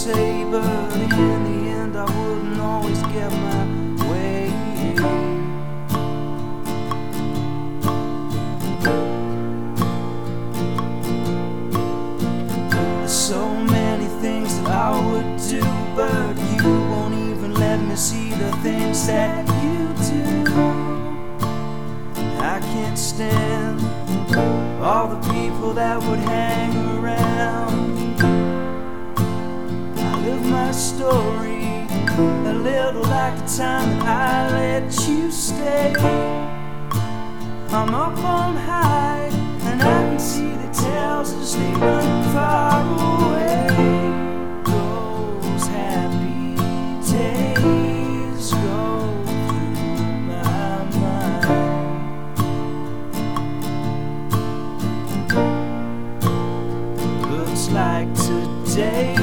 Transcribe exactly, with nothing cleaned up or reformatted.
say, but in the end I wouldn't always get my way. There's so many things that I would do, but you won't even let me see the things that you do. I can't stand all the people that would hang around. I live my story a little like the time that I let you stay. I'm up on high and I can see the tales as they run far away. Those happy days go through my mind. Looks like today